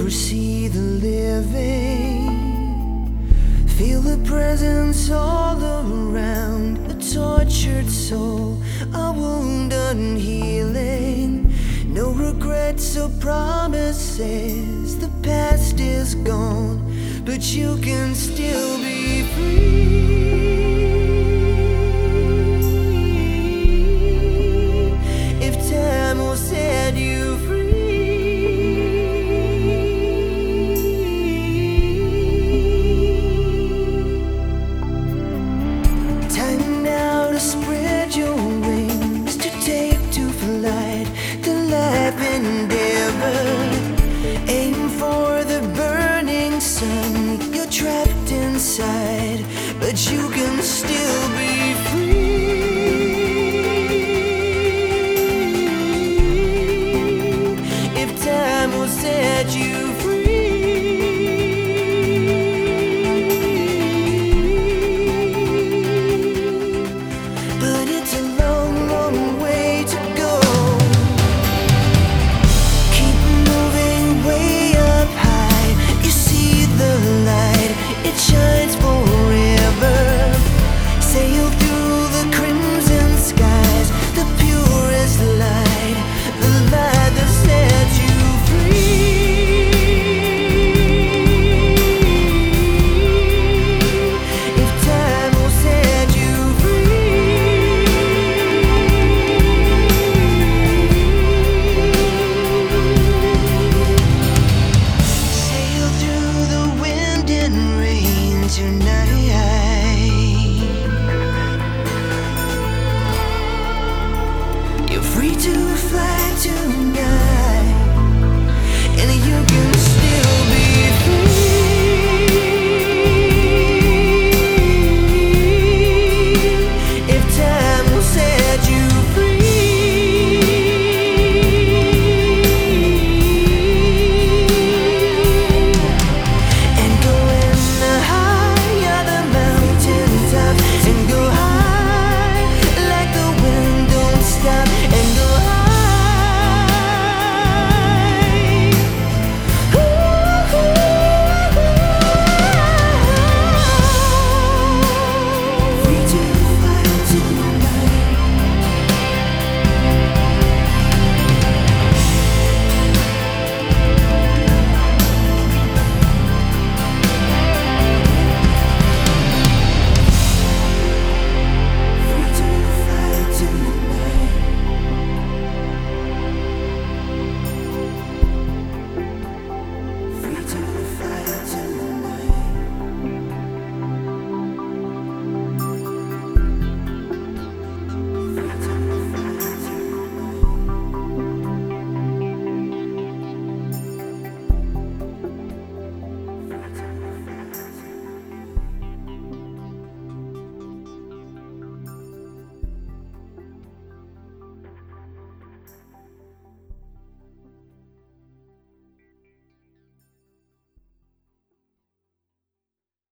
see the living, feel the presence all around. A tortured soul, a wound unhealing. No regrets or promises. The past is gone, but you can still be free. If time will set you free. Time now to spread your wings, to take to flight the life endeavor. Aim for the burning sun. You're trapped inside, but you can still